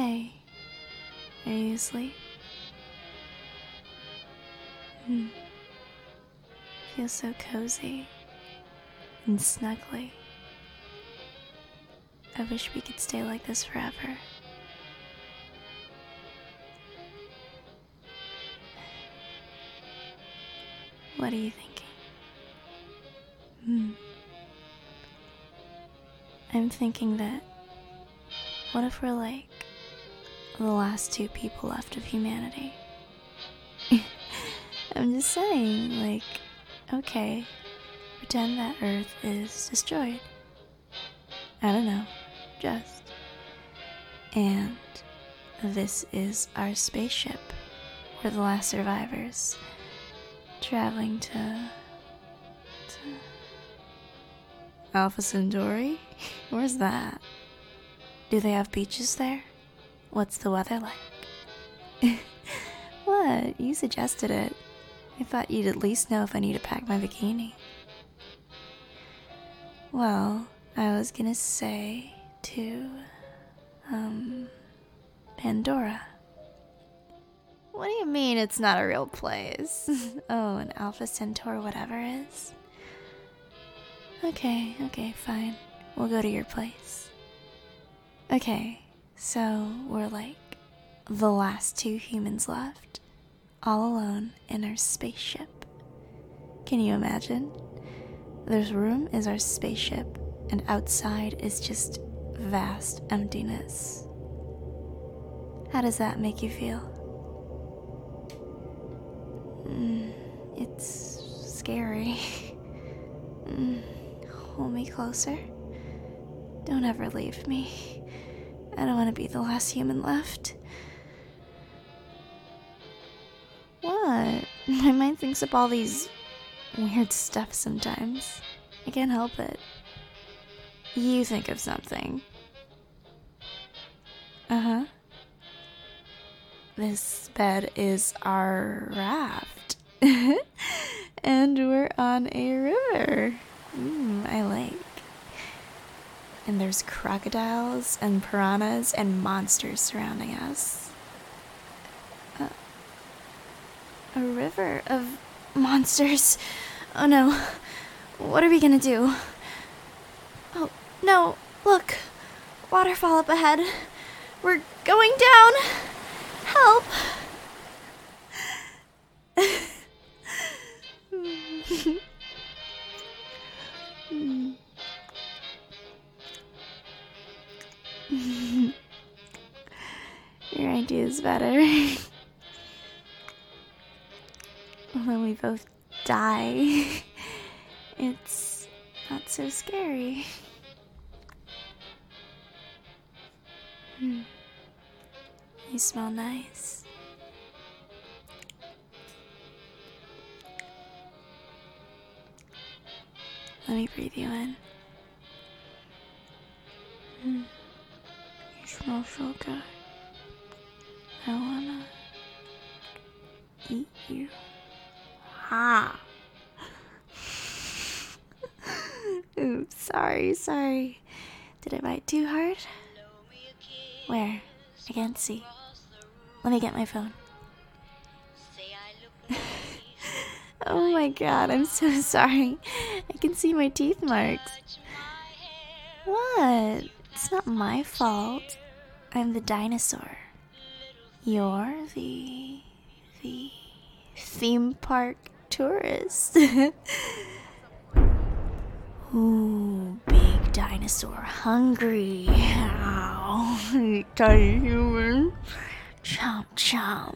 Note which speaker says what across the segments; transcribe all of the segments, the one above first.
Speaker 1: Hey, are you asleep? Feels so cozy and snuggly. I wish we could stay like this forever. What are you thinking? I'm thinking that what if we're like the last two people left of humanity? I'm just saying, like, okay, pretend that Earth is destroyed. I don't know, just. And this is our spaceship. We're the last survivors, traveling to Alpha Centauri? Where's that? Do they have beaches there? What's the weather like? What? You suggested it. I thought you'd at least know if I need to pack my bikini. Well, I was gonna say to, Pandora. What do you mean it's not a real place? Oh, an Alpha Centaur whatever is? Okay, fine. We'll go to your place. Okay, so we're like the last two humans left, all alone in our spaceship. Can you imagine? This room is our spaceship, and outside is just vast emptiness. How does that make you feel? It's scary. Hold me closer. Don't ever leave me. I don't want to be the last human left. What? My mind thinks up all these weird stuff sometimes. I can't help it. You think of something. Uh-huh. This bed is our raft. And we're on a river. I like. And there's crocodiles and piranhas and monsters surrounding us. A river of monsters. Oh no. What are we gonna do? Oh no, look. Waterfall up ahead. We're going down. Help. Your idea is better. When we both die, it's not so scary. You smell nice. Let me breathe you in. You smell so good. I wanna eat you. Ha! Oops, sorry. Did I bite too hard? Where? I can't see. Let me get my phone. Oh my god, I'm so sorry. I can see my teeth marks. What? It's not my fault. I'm the dinosaur. You're the theme park tourist. Ooh, big dinosaur hungry. Ow. Tiny human. Chomp chomp.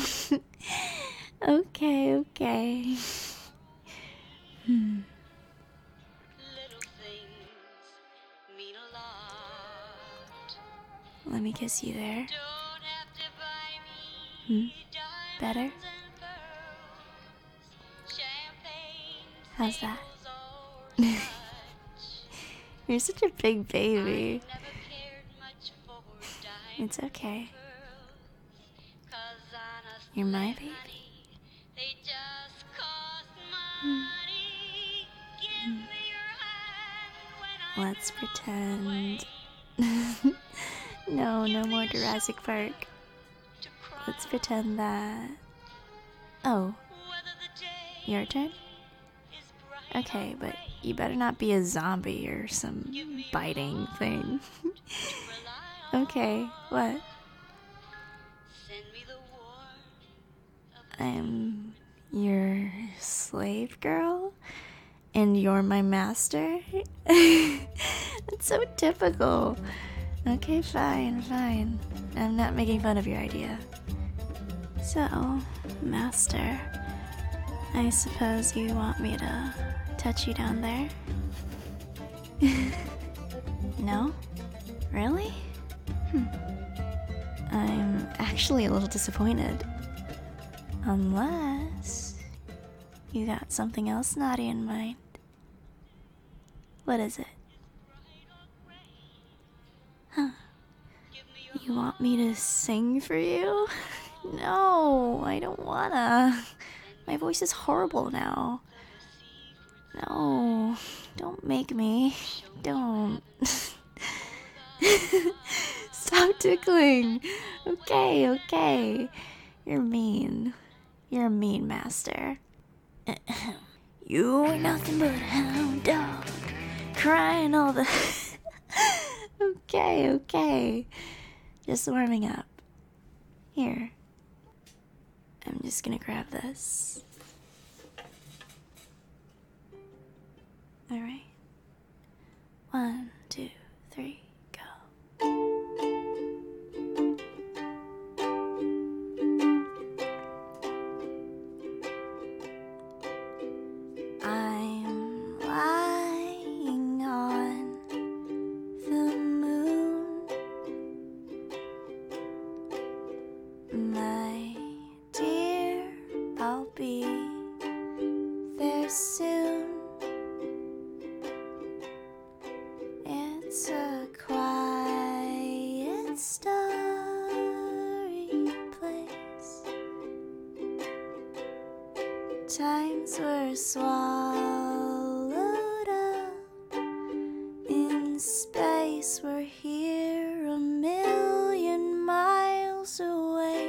Speaker 1: Okay. Let me kiss you there. Better? How's that? You're such a big baby. It's okay. You're my baby. Let's pretend No, no more Jurassic Park. Let's pretend that... Oh. Your turn? Okay, but you better not be a zombie or some biting thing. Okay, what? I'm your slave girl? And you're my master? That's so typical. Okay, fine, fine. I'm not making fun of your idea. So, master, I suppose you want me to touch you down there? No? Really? I'm actually a little disappointed. Unless you got something else naughty in mind. What is it? Huh? You want me to sing for you? No, I don't wanna. My voice is horrible now. No, don't make me. Don't. Stop tickling. Okay, okay. You're mean. You're a mean master. You ain't nothing but a hound dog, crying all the... Okay, okay. Just warming up. Here. I'm just gonna grab this. Alright. 1, 2, 3, go. I'm lying on the moon, my dear, I'll be there soon. It's a quiet, starry place. Times were swallowed up in space. We're here 1,000,000 miles away.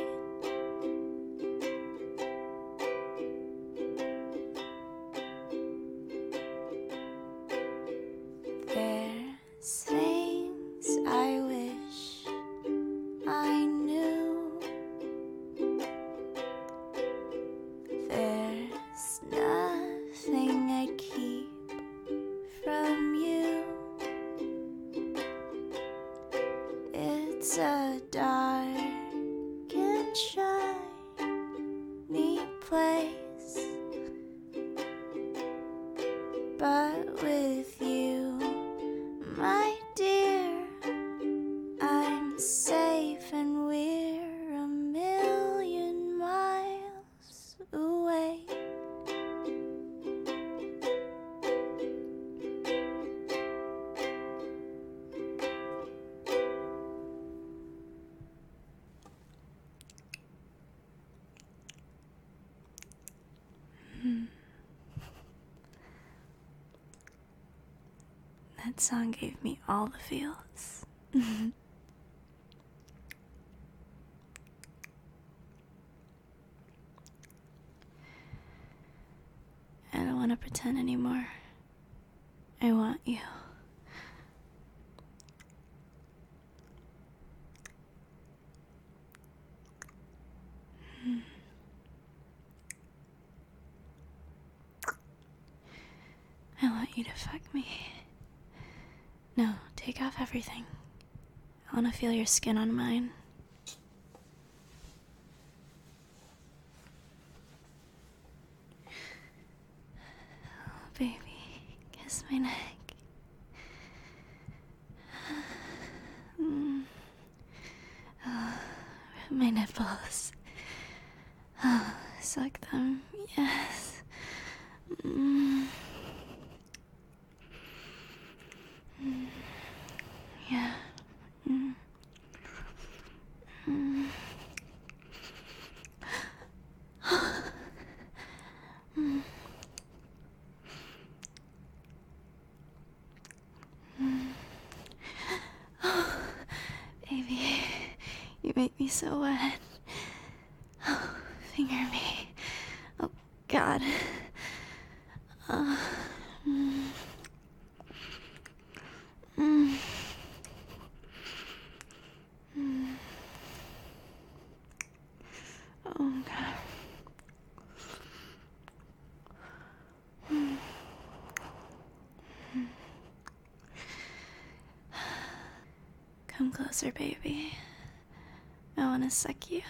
Speaker 1: There's things I wish I knew. There's nothing I'd keep from you. It's a dark and shiny place, but with you, my dear, I'm safe and we're 1,000,000 miles away. That song gave me all the feels. I don't want to pretend anymore. I want you. I want you to fuck me. No, take off everything. I want to feel your skin on mine. Oh, baby, kiss my neck. Oh, my nipples. Oh, suck them, yes. Yeah. Baby. make me so wet. Oh, finger me. Oh, God. Mm. Mm. Mm. Oh, God. Mm. Come closer, baby. I want to suck you.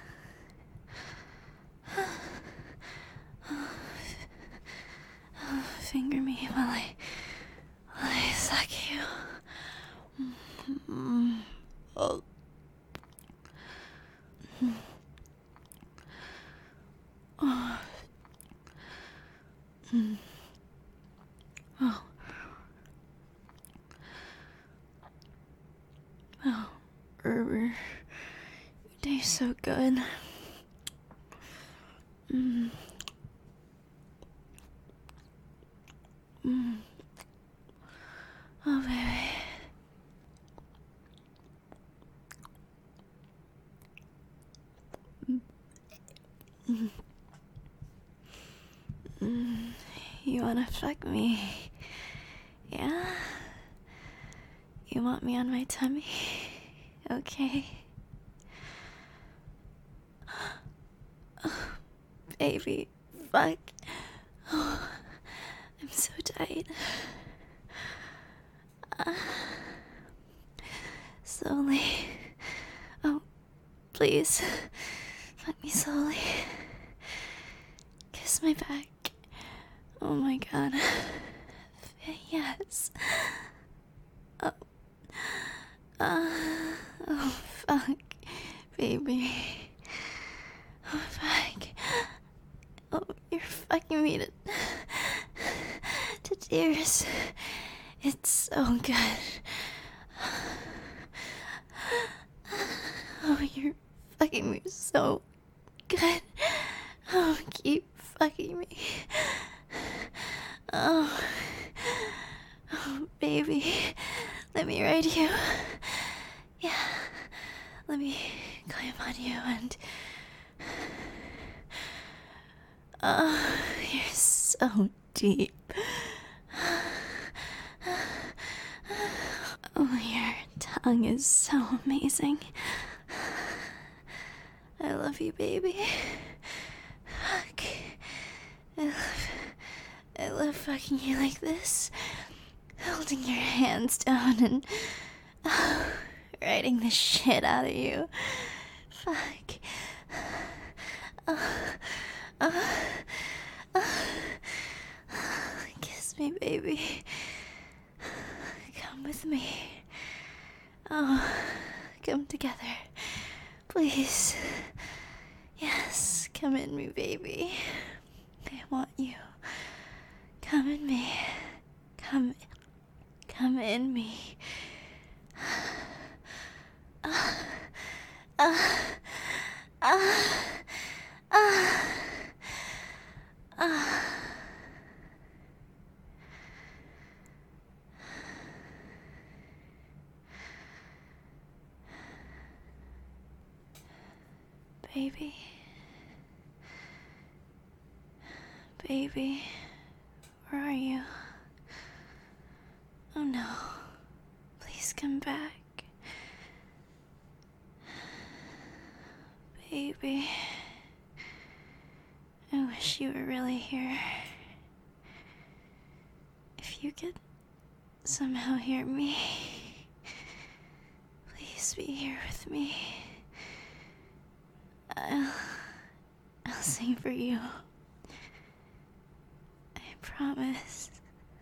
Speaker 1: Finger me while I suck you. Oh. Oh. Oh. Oh. You taste so good. Mm. Mm. Oh, baby. You wanna fuck me? Yeah? You want me on my tummy? Okay. Oh, baby, fuck. Oh, I'm so tight. Slowly. Oh, please. Fuck me slowly. Kiss my back. Oh my God. Yes. Oh. Oh, fuck. Baby. Oh, fuck. Oh, you're fucking me to tears. It's so good. Oh, you're fucking me so good. Oh, keep fucking me. Oh, baby, let me ride you. Yeah, let me climb on you and... Oh, you're so deep. Oh, your tongue is so amazing. I love you, baby. Fuck. I love fucking you like this. Holding your hands down and riding the shit out of you. Fuck. Kiss me, baby. Come with me. Oh, come together. Please. Yes, come in me, baby. I want you. Come in me. Come in me. Baby. Baby, where are you? Oh no. Please come back. Baby. I wish you were really here. If you could somehow hear me, please be here with me. I'll sing for you. I promise.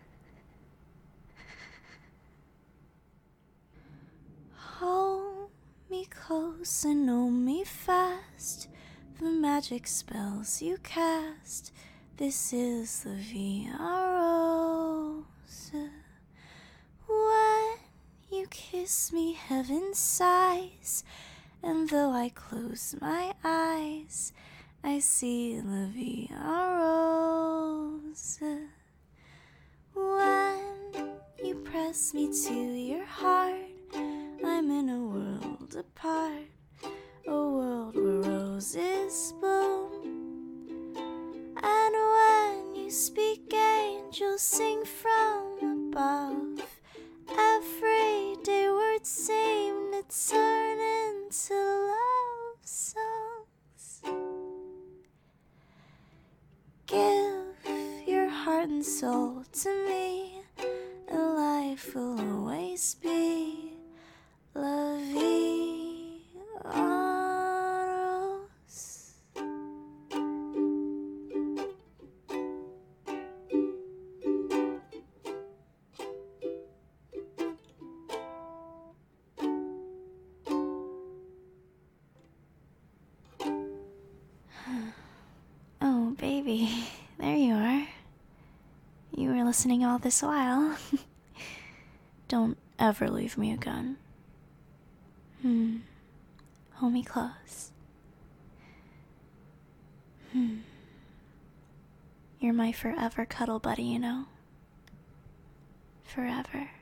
Speaker 1: Hold me close and hold me fast. The magic spells you cast. This is the Via Rosa. When you kiss me, heaven sighs. And though I close my eyes, I see La Via Rosa. When you press me to your heart, I'm in a world apart. roses bloom. And when you speak, angels sing from above. Everyday words seem to turn into love songs. Give your heart and soul to me, and life will always be la vie en rose. Oh, baby, there you are. You were listening all this while. Don't ever leave me again. Hold me close. You're my forever cuddle buddy, you know? Forever.